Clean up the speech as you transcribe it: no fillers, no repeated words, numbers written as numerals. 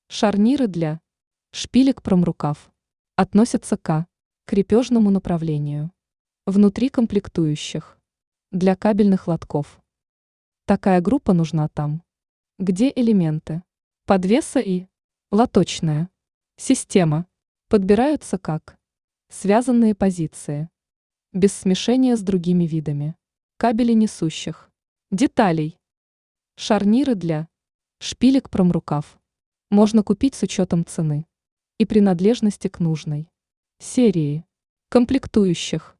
Шарниры для шпилек промрукав относятся к крепежному направлению. Внутри комплектующих для кабельных лотков. Такая группа нужна там, где элементы подвеса и лоточная система подбираются как связанные позиции, без смешения с другими видами кабелей несущих деталей. Шарниры для шпилек промрукав можно купить с учетом цены и принадлежности к нужной серии комплектующих.